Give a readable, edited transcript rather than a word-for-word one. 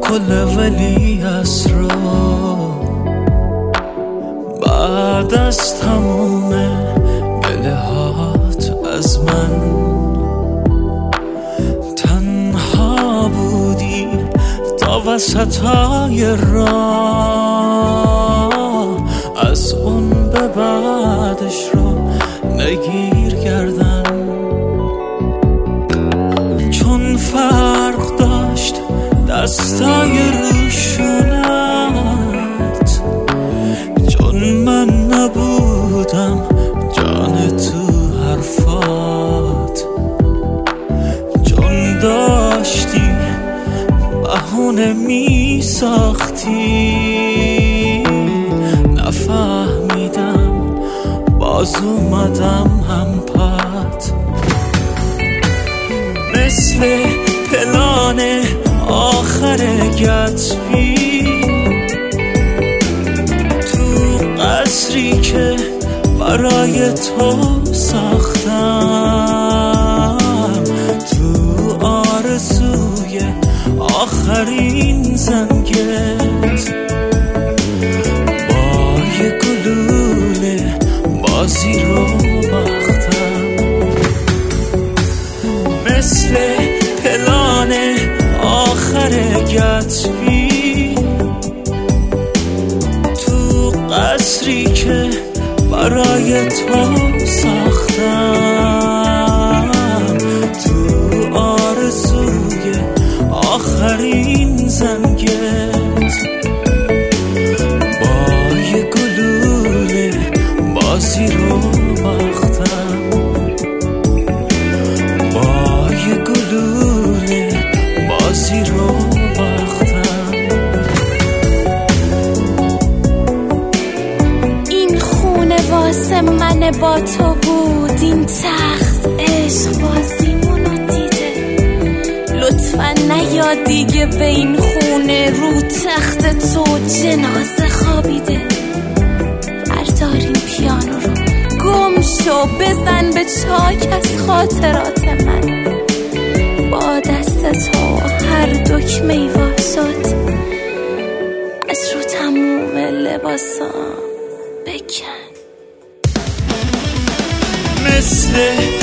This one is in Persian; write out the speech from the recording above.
قل ولی رو بعد از تموم گله هات از من تنها بودی تا وسطای راه، از اون به بعدش رو نگیر گردن، چون فرق داشت دستای روشونت، چون من نبودم جان تو حرفات، چون داشتی بهونه می ساختی، نفهمیدم باز اومدم هم پات، مثل پلان آخر گتسبی تو قصری که برای تو ساختم، تو آرزوی آخرین زنگت با یه گلوله بازی رو باختم، مثل پلان آخر گتسبی تو قصری که برای تو ساختم، تو آرزوی آخرین زنگت با یه گلوله بازی رو باختم، با یه گلوله بازی رو باختم. این خونه واسه من با تو بود، این تخت عشق بازیمونو دیده، لطفا نیا دیگه به این خونه، رو تخت تو جنازه خوابیده، بردارین پیانو رو گم شو، بزن به چاک از خاطرات من، با دست تو هر دکمه واسات از رو تموم لباسام بکن، مثل